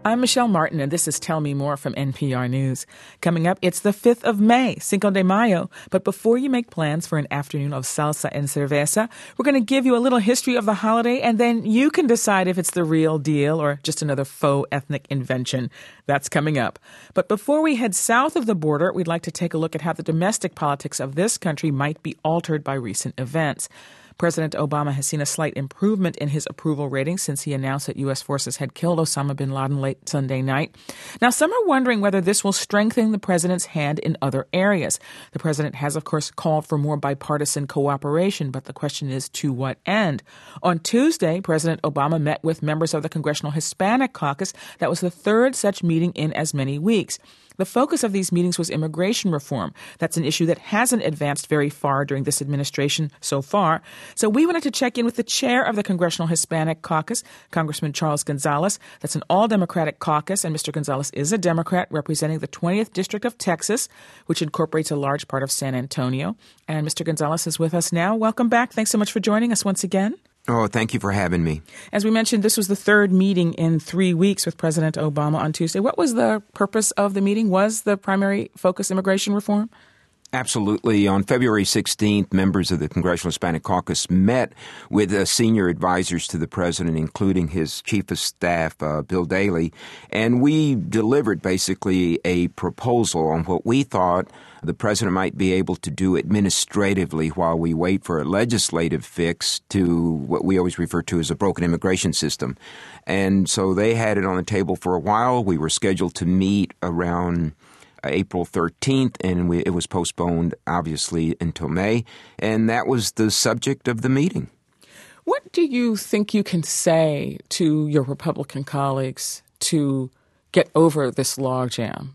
I'm Michelle Martin, and this is Tell Me More from NPR News. Coming up, it's the 5th of May, Cinco de Mayo. But before you make plans for an afternoon of salsa and cerveza, we're going to give you a little history of the holiday, and then you can decide if it's the real deal or just another faux ethnic invention. That's coming up. But before we head south of the border, we'd like to take a look at how the domestic politics of this country might be altered by recent events. President Obama has seen a slight improvement in his approval rating since he announced that U.S. forces had killed Osama bin Laden late Sunday night. Now, some are wondering whether this will strengthen the president's hand in other areas. The president has, of course, called for more bipartisan cooperation, but the question is, to what end? On Tuesday, President Obama met with members of the Congressional Hispanic Caucus. That was the third such meeting in as many weeks. The focus of these meetings was immigration reform. That's an issue that hasn't advanced very far during this administration so far. So we wanted to check in with the chair of the Congressional Hispanic Caucus, Congressman Charles Gonzalez. That's an all-Democratic caucus, and Mr. Gonzalez is a Democrat representing the 20th District of Texas, which incorporates a large part of San Antonio. And Mr. Gonzalez is with us now. Welcome back. Thanks so much for joining us once again. Oh, thank you for having me. As we mentioned, this was the third meeting in 3 weeks with President Obama on Tuesday. What was the purpose of the meeting? Was the primary focus immigration reform? Absolutely. On February 16th, members of the Congressional Hispanic Caucus met with senior advisors to the president, including his chief of staff, Bill Daley, and we delivered basically a proposal on what we thought the president might be able to do administratively while we wait for a legislative fix to what we always refer to as a broken immigration system. And so they had it on the table for a while. We were scheduled to meet around April 13th, and it was postponed, obviously, until May. And that was the subject of the meeting. What do you think you can say to your Republican colleagues to get over this logjam?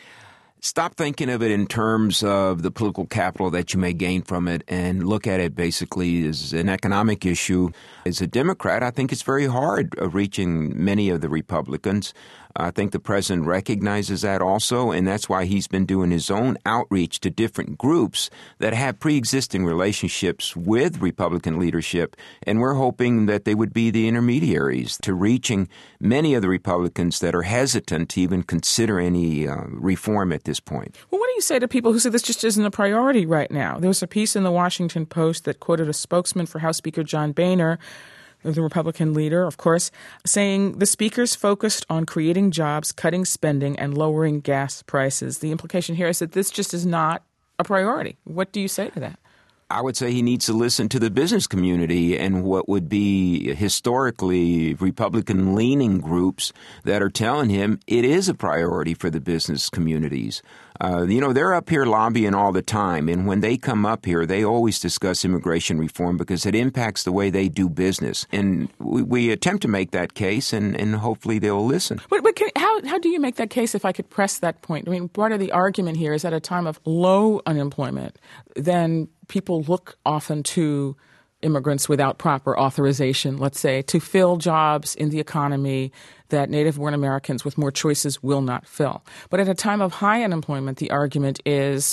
Stop thinking of it in terms of the political capital that you may gain from it and look at it basically as an economic issue. As a Democrat, I think it's very hard reaching many of the Republicans. I think the president recognizes that also, and that's why he's been doing his own outreach to different groups that have pre-existing relationships with Republican leadership, and we're hoping that they would be the intermediaries to reaching many of the Republicans that are hesitant to even consider any reform at this point. Well, what do you say to people who say this just isn't a priority right now? There was a piece in the Washington Post that quoted a spokesman for House Speaker John Boehner, the Republican leader, of course, saying the speaker's focused on creating jobs, cutting spending, and lowering gas prices. The implication here is that this just is not a priority. What do you say to that? I would say he needs to listen to the business community and what would be historically Republican-leaning groups that are telling him it is a priority for the business communities. They're up here lobbying all the time, and when they come up here, they always discuss immigration reform because it impacts the way they do business. And we attempt to make that case, and hopefully they'll listen. But how do you make that case, if I could press that point? I mean, part of the argument here is at a time of low unemployment, then people look often to immigrants without proper authorization, let's say, to fill jobs in the economy that native-born Americans with more choices will not fill. But at a time of high unemployment, the argument is,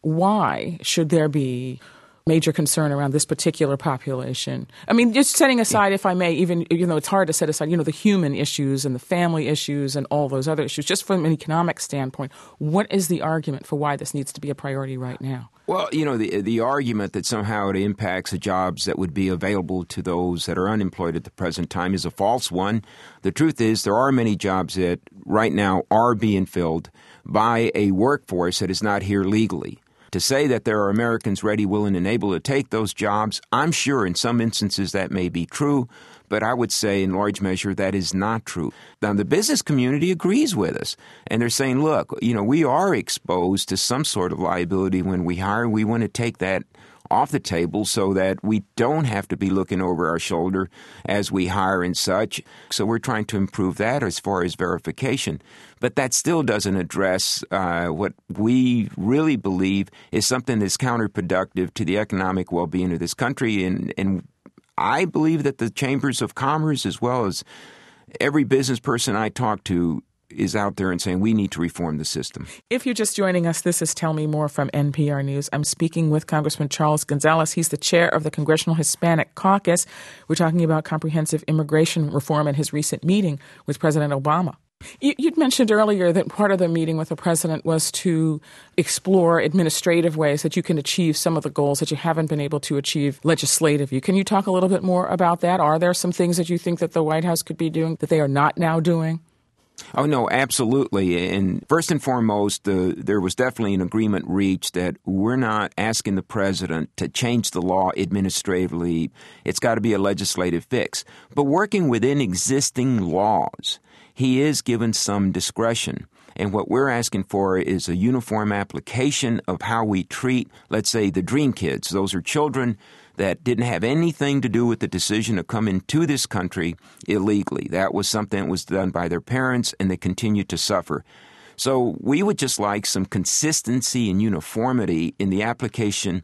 why should there be major concern around this particular population? I mean, just setting aside, if I may, even though it's hard to set aside, the human issues and the family issues and all those other issues, just from an economic standpoint, what is the argument for why this needs to be a priority right now? Well, the argument that somehow it impacts the jobs that would be available to those that are unemployed at the present time is a false one. The truth is there are many jobs that right now are being filled by a workforce that is not here legally. To say that there are Americans ready, willing, and able to take those jobs, I'm sure in some instances that may be true, but I would say in large measure that is not true. Now, the business community agrees with us, and they're saying, look, we are exposed to some sort of liability when we hire. We want to take that off the table so that we don't have to be looking over our shoulder as we hire and such. So we're trying to improve that as far as verification. But that still doesn't address what we really believe is something that's counterproductive to the economic well-being of this country. And I believe that the chambers of commerce, as well as every business person I talk to, is out there and saying we need to reform the system. If you're just joining us, this is Tell Me More from NPR News. I'm speaking with Congressman Charles Gonzalez. He's the chair of the Congressional Hispanic Caucus. We're talking about comprehensive immigration reform and his recent meeting with President Obama. You'd mentioned earlier that part of the meeting with the president was to explore administrative ways that you can achieve some of the goals that you haven't been able to achieve legislatively. Can you talk a little bit more about that? Are there some things that you think that the White House could be doing that they are not now doing? Oh, no, absolutely. And first and foremost, there was definitely an agreement reached that we're not asking the president to change the law administratively. It's got to be a legislative fix. But working within existing laws, he is given some discretion. And what we're asking for is a uniform application of how we treat, let's say, the Dream Kids. Those are children that didn't have anything to do with the decision to come into this country illegally. That was something that was done by their parents, and they continued to suffer. So we would just like some consistency and uniformity in the application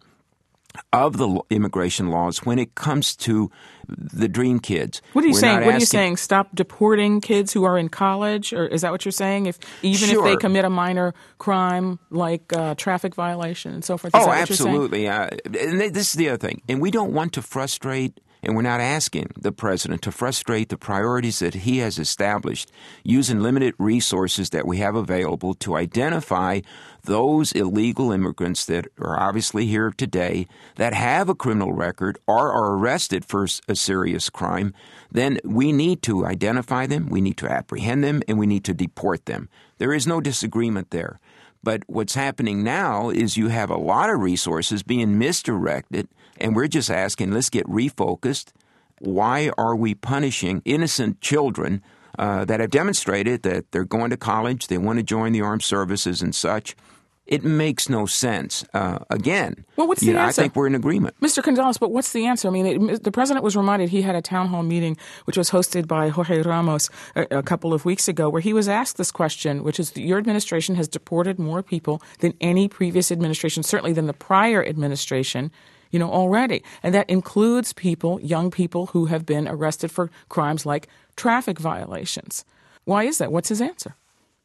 of the immigration laws when it comes to the Dream Kids. What are you saying? What are you saying? Stop deporting kids who are in college? Or is that what you're saying? Even if they commit a minor crime like traffic violation and so forth? Is that what absolutely. You're saying? And this is the other thing. And we don't want to frustrate, and we're not asking the president to frustrate the priorities that he has established using limited resources that we have available to identify those illegal immigrants that are obviously here today that have a criminal record or are arrested for a serious crime. Then we need to identify them, we need to apprehend them, and we need to deport them. There is no disagreement there. But what's happening now is you have a lot of resources being misdirected, and we're just asking, let's get refocused. Why are we punishing innocent children that have demonstrated that they're going to college, they want to join the armed services and such? It makes no sense. Again, well, what's the answer? I think we're in agreement. Mr. Gonzalez, but what's the answer? I mean, the president was reminded he had a town hall meeting, which was hosted by Jorge Ramos a couple of weeks ago, where he was asked this question, which is your administration has deported more people than any previous administration, certainly than the prior administration, already. And that includes people, young people who have been arrested for crimes like traffic violations. Why is that? What's his answer?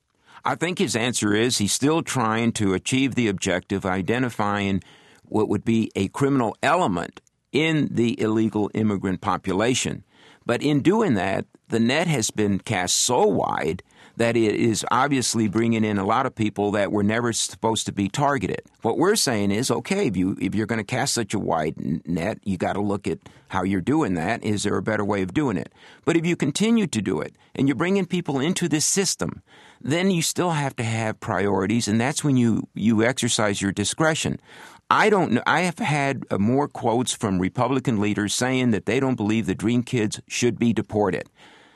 I think his answer is he's still trying to achieve the objective of identifying what would be a criminal element in the illegal immigrant population. But in doing that, the net has been cast so wide that it is obviously bringing in a lot of people that were never supposed to be targeted. What we're saying is, okay, if you're going to cast such a wide net, you got to look at how you're doing that. Is there a better way of doing it? But if you continue to do it and you're bringing people into this system, then you still have to have priorities, and that's when you exercise your discretion. I don't know. I have had more quotes from Republican leaders saying that they don't believe the Dream Kids should be deported.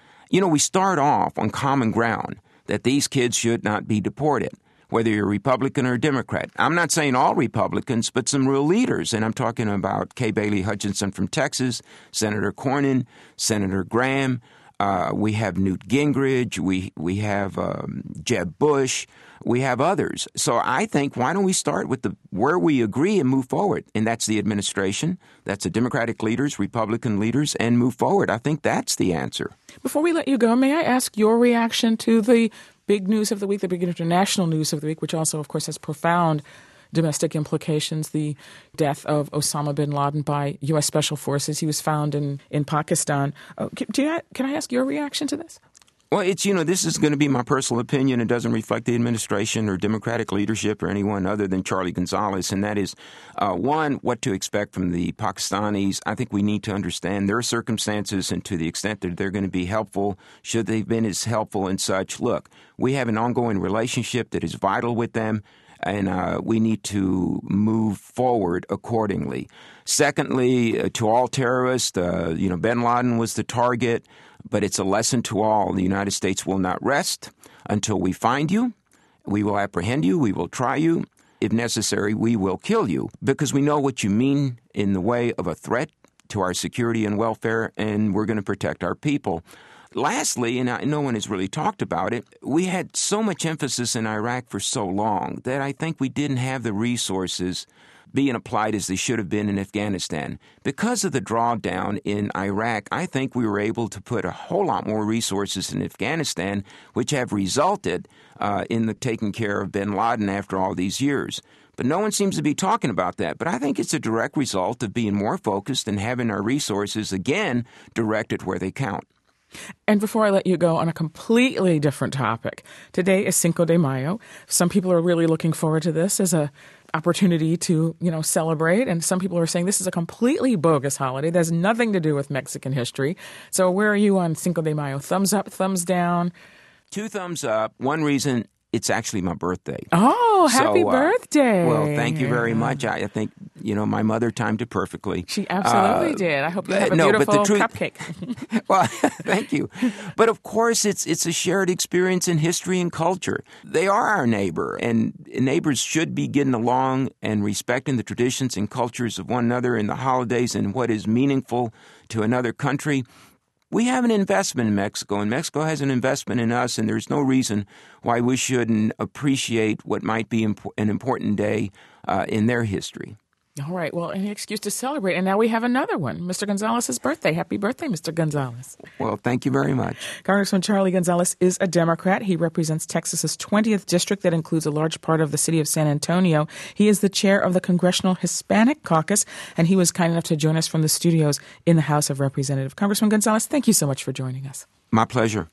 We start off on common ground that these kids should not be deported, whether you're Republican or Democrat. I'm not saying all Republicans, but some real leaders, and I'm talking about Kay Bailey Hutchinson from Texas, Senator Cornyn, Senator Graham. We have Newt Gingrich. We have Jeb Bush. We have others. So I think, why don't we start with where we agree and move forward? And that's the administration. That's the Democratic leaders, Republican leaders, and move forward. I think that's the answer. Before we let you go, may I ask your reaction to the big news of the week, the big international news of the week, which also, of course, has profound domestic implications, the death of Osama bin Laden by U.S. Special Forces. He was found in Pakistan. Can I ask your reaction to this? Well, this is going to be my personal opinion. It doesn't reflect the administration or Democratic leadership or anyone other than Charlie Gonzalez. And that is, one, what to expect from the Pakistanis. I think we need to understand their circumstances, and to the extent that they're going to be helpful, should they've been as helpful and such. Look, we have an ongoing relationship that is vital with them, and we need to move forward accordingly. Secondly, to all terrorists, bin Laden was the target. But it's a lesson to all. The United States will not rest until we find you. We will apprehend you. We will try you. If necessary, we will kill you, because we know what you mean in the way of a threat to our security and welfare, and we're going to protect our people. Lastly, and no one has really talked about it, we had so much emphasis in Iraq for so long that I think we didn't have the resources being applied as they should have been in Afghanistan. Because of the drawdown in Iraq, I think we were able to put a whole lot more resources in Afghanistan, which have resulted in the taking care of bin Laden after all these years. But no one seems to be talking about that. But I think it's a direct result of being more focused and having our resources, again, directed where they count. And before I let you go on a completely different topic, today is Cinco de Mayo. Some people are really looking forward to this as a opportunity to, celebrate. And some people are saying this is a completely bogus holiday. There's nothing to do with Mexican history. So where are you on Cinco de Mayo? Thumbs up, thumbs down? 2 thumbs up. One reason, it's actually my birthday. Oh, happy birthday. Well, thank you very much. I think, my mother timed it perfectly. She absolutely did. I hope you have a beautiful cupcake. Well, thank you. But of course, it's a shared experience in history and culture. They are our neighbor, and neighbors should be getting along and respecting the traditions and cultures of one another in the holidays and what is meaningful to another country. We have an investment in Mexico, and Mexico has an investment in us, and there's no reason why we shouldn't appreciate what might be an important day in their history. All right. Well, any excuse to celebrate. And now we have another one, Mr. Gonzalez's birthday. Happy birthday, Mr. Gonzalez. Well, thank you very much. Congressman Charlie Gonzalez is a Democrat. He represents Texas's 20th district that includes a large part of the city of San Antonio. He is the chair of the Congressional Hispanic Caucus, and he was kind enough to join us from the studios in the House of Representatives. Congressman Gonzalez, thank you so much for joining us. My pleasure.